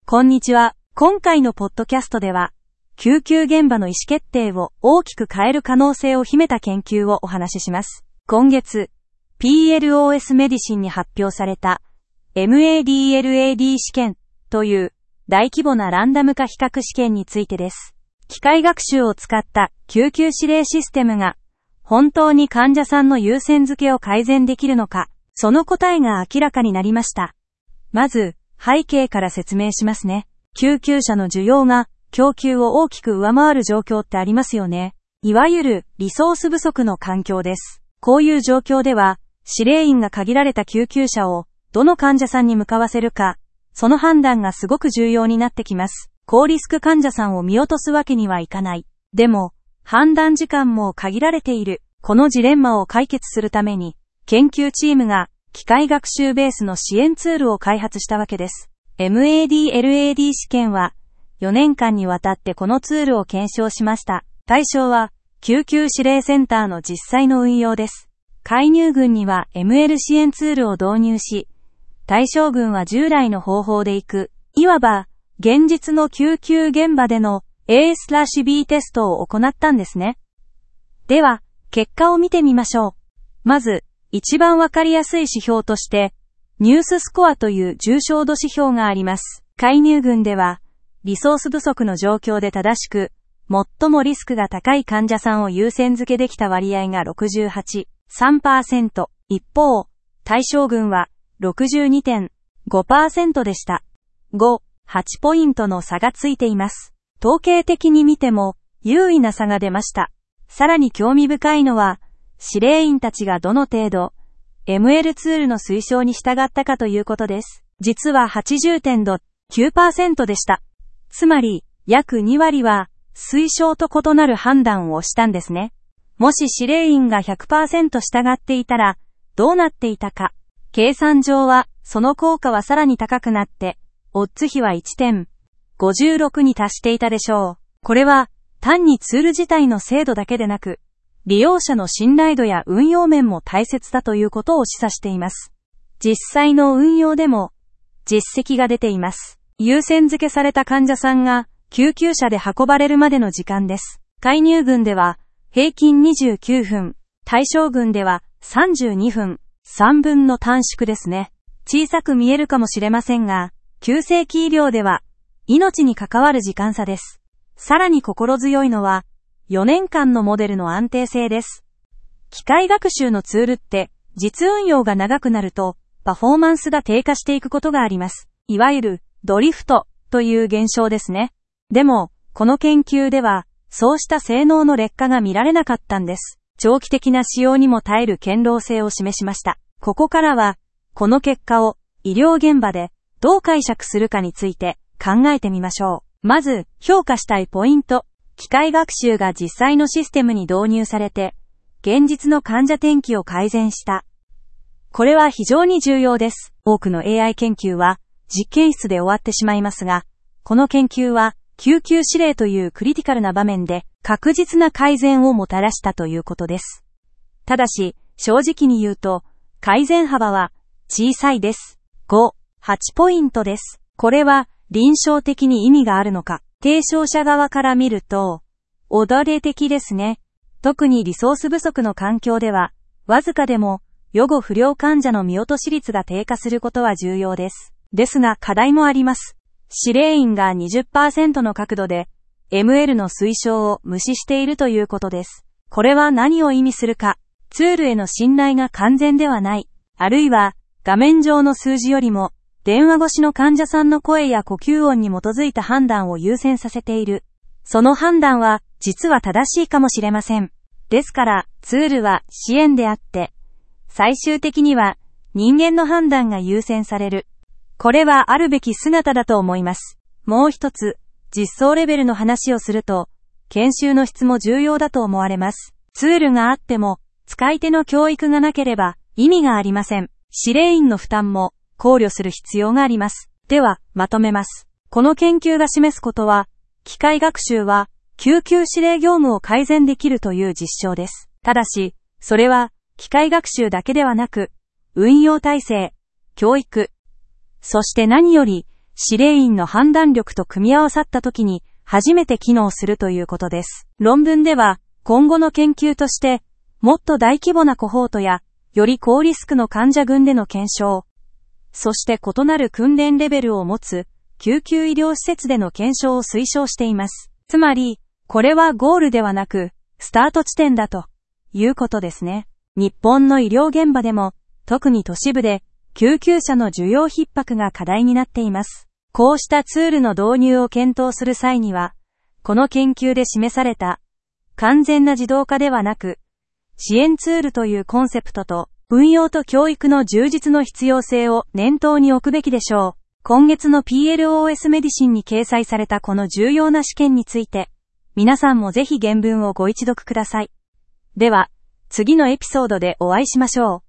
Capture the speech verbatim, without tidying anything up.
こんにちは。今回のポッドキャストでは、救急現場の意思決定を大きく変える可能性を秘めた研究をお話しします。今月、ピーエルオーエス メディシンに発表された エムエーディーエルエーディー 試験という大規模なランダム化比較試験についてです。機械学習を使った救急指令システムが本当に患者さんの優先付けを改善できるのか、その答えが明らかになりました。まず、背景から説明しますね。救急車の需要が供給を大きく上回る状況ってありますよね。いわゆるリソース不足の環境です。こういう状況では、指令員が限られた救急車をどの患者さんに向かわせるか、その判断がすごく重要になってきます。高リスク患者さんを見落とすわけにはいかない。でも、判断時間も限られている。このジレンマを解決するために、研究チームが機械学習ベースの支援ツールを開発したわけです。エムエーディーエルエーディー 試験はよねんかんにわたってこのツールを検証しました。対象は救急指令センターの実際の運用です。介入群には エムエル 支援ツールを導入し、対象群は従来の方法でいく、いわば現実の救急現場での エースラッシュビー テストを行ったんですね。では、結果を見てみましょう。まず、一番わかりやすい指標として、ニューススコアという重症度指標があります。介入群では、リソース不足の状況で正しく、最もリスクが高い患者さんを優先付けできた割合が ろくじゅうはちてんさんパーセント。一方、対象群は ろくじゅうにてんごパーセント でした。ご、はちポイントの差がついています。統計的に見ても、優位な差が出ました。さらに興味深いのは、指令員たちがどの程度、エムエル ツールの推奨に従ったかということです。実は はちじゅうてんきゅうパーセント でした。つまり、約にわりは、推奨と異なる判断をしたんですね。もし指令員が ひゃくパーセント 従っていたら、どうなっていたか。計算上は、その効果はさらに高くなって、オッズ比は いってんごじゅうろく に達していたでしょう。これは、単にツール自体の精度だけでなく、利用者の信頼度や運用面も大切だということを示唆しています。実際の運用でも実績が出ています。優先付けされた患者さんが救急車で運ばれるまでの時間です。介入群では平均にじゅうきゅうふん、対象群ではさんじゅうにふん、さんぶんの短縮ですね。小さく見えるかもしれませんが、急性期医療では命に関わる時間差です。さらに心強いのは、よねんかんのモデルの安定性です。機械学習のツールって実運用が長くなるとパフォーマンスが低下していくことがあります。いわゆるドリフトという現象ですね。でも、この研究ではそうした性能の劣化が見られなかったんです。長期的な使用にも耐える堅牢性を示しました。ここからは、この結果を医療現場でどう解釈するかについて考えてみましょう。まず、評価したいポイント。機械学習が実際のシステムに導入されて、現実の患者転記を改善した。これは非常に重要です。多くの エーアイ 研究は実験室で終わってしまいますが、この研究は救急指令というクリティカルな場面で確実な改善をもたらしたということです。ただし、正直に言うと、改善幅は小さいです。ご、はちポイントです。これは臨床的に意味があるのか。提唱者側から見ると、踊れ的ですね。特にリソース不足の環境では、わずかでも予後不良患者の見落とし率が低下することは重要です。ですが課題もあります。指令員が にじゅっパーセント の角度で エムエル の推奨を無視しているということです。これは何を意味するか。ツールへの信頼が完全ではない。あるいは画面上の数字よりも、電話越しの患者さんの声や呼吸音に基づいた判断を優先させている。その判断は実は正しいかもしれません。ですからツールは支援であって、最終的には人間の判断が優先される。これはあるべき姿だと思います。もう一つ、実装レベルの話をすると、研修の質も重要だと思われます。ツールがあっても、使い手の教育がなければ意味がありません。指令員の負担も考慮する必要があります。では、まとめます。この研究が示すことは、機械学習は救急指令業務を改善できるという実証です。ただし、それは機械学習だけではなく、運用体制、教育、そして何より指令員の判断力と組み合わさった時に初めて機能するということです。論文では、今後の研究として、もっと大規模なコホートや、より高リスクの患者群での検証、そして異なる訓練レベルを持つ、救急医療施設での検証を推奨しています。つまり、これはゴールではなく、スタート地点だということですね。日本の医療現場でも、特に都市部で、救急車の需要逼迫が課題になっています。こうしたツールの導入を検討する際には、この研究で示された、完全な自動化ではなく、支援ツールというコンセプトと、運用と教育の充実の必要性を念頭に置くべきでしょう。今月の ピーエルオーエス メディシンに掲載されたこの重要な試験について、皆さんもぜひ原文をご一読ください。では、次のエピソードでお会いしましょう。